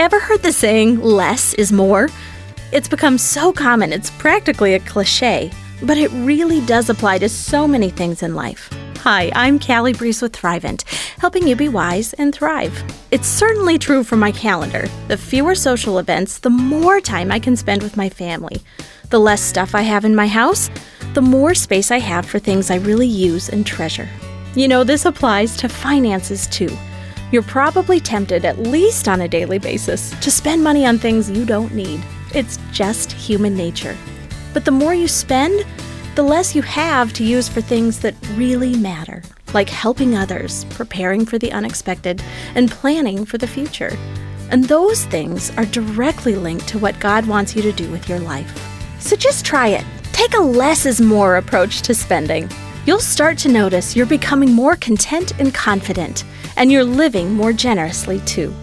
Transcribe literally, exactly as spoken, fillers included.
Ever heard the saying, less is more? It's become so common, it's practically a cliche, but it really does apply to so many things in life. Hi, I'm Callie Breeze with Thrivent, helping you be wise and thrive. It's certainly true for my calendar. The fewer social events, the more time I can spend with my family. The less stuff I have in my house, the more space I have for things I really use and treasure. You know, this applies to finances too. You're probably tempted, at least on a daily basis, to spend money on things you don't need. It's just human nature. But the more you spend, the less you have to use for things that really matter, like helping others, preparing for the unexpected, and planning for the future. And those things are directly linked to what God wants you to do with your life. So just try it. Take a less is more approach to spending. You'll start to notice you're becoming more content and confident, and you're living more generously too.